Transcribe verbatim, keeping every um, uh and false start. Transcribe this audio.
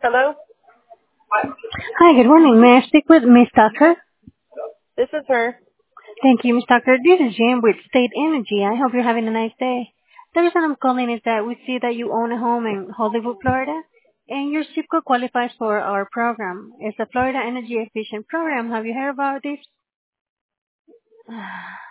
Hello, Hi, good morning. May I speak with Miss Tucker? this is her. Thank you, Miss Tucker. This is Jim with State Energy. I hope you're having a nice day. The reason I'm calling is that we see that you own a home in Hollywood, Florida, and your zip code qualifies for our program. It's a Florida Energy Efficient Program. Have you heard about this?